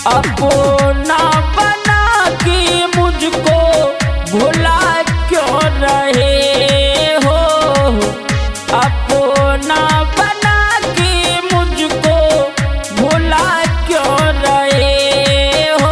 अपना बना के मुझको भुला क्यों रहे हो। अपना बना के मुझको भुला क्यों रहे हो।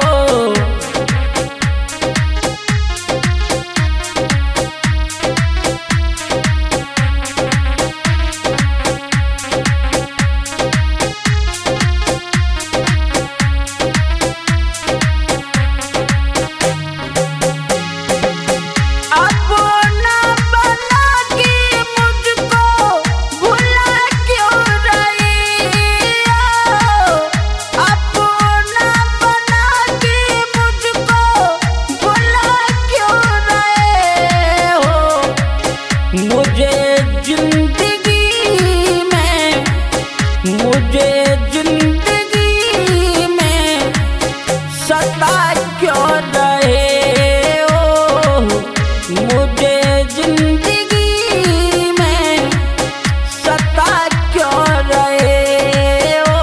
मुझे जिंदगी में सता क्यों रहे हो। मुझे जिंदगी में सता क्यों रहे हो।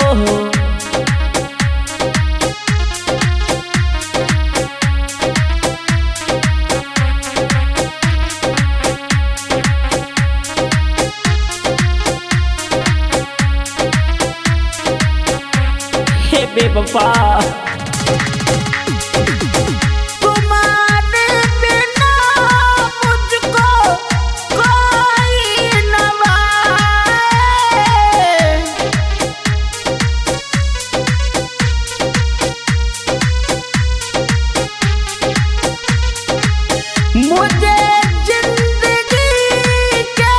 बेवफा तुम्हारे बिना मुझको कोई न भाए। मुझे जिंदगी के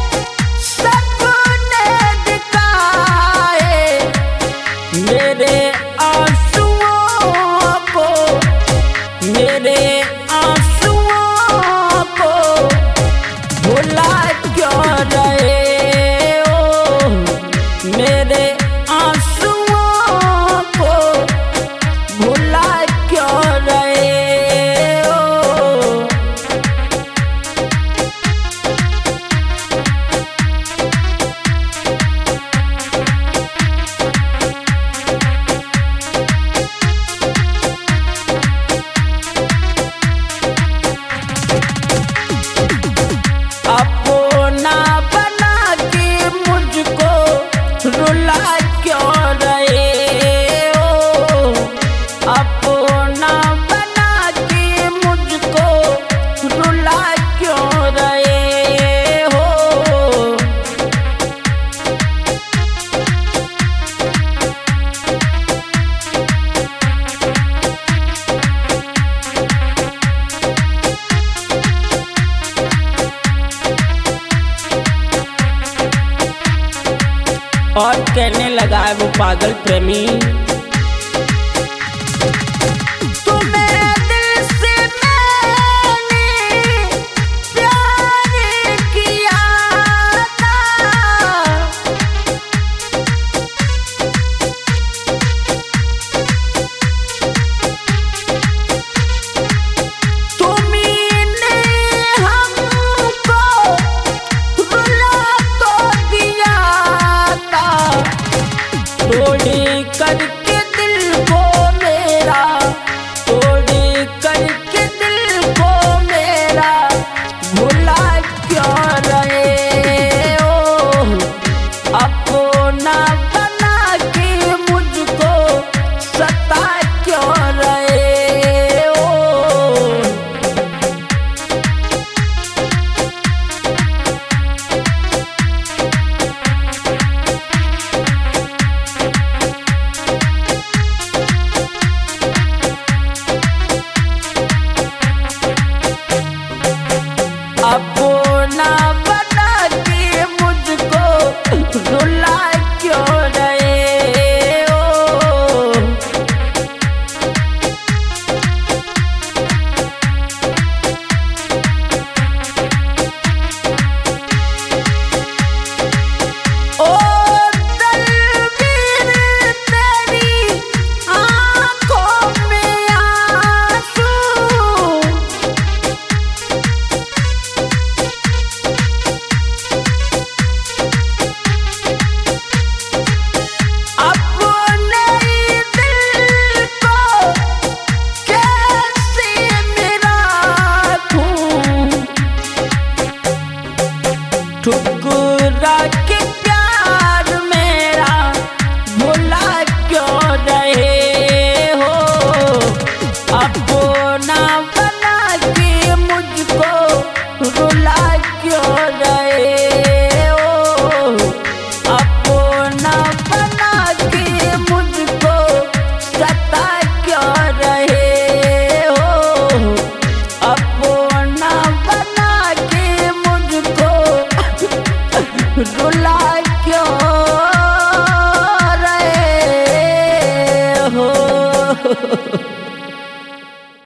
सपने दिखाए। मेरे आंसुओं को भुला क्यों रहे हो। मेरे आंसुओं को भुला क्यों रहे हो। अपना बना के मुझको रुला क्यों रहे हो। अपना बना के मुझको रुला क्यों रहे हो। और कहने लगा है वो पागल प्रेमी, तुम्हें दिल से मैंने प्यार किया था। तुमने हमको रुला तो दिया था। तोड़ी करके ठुकरा के प्यार मेरा भुला क्यों रहे हो। अपना बना के मुझको रुला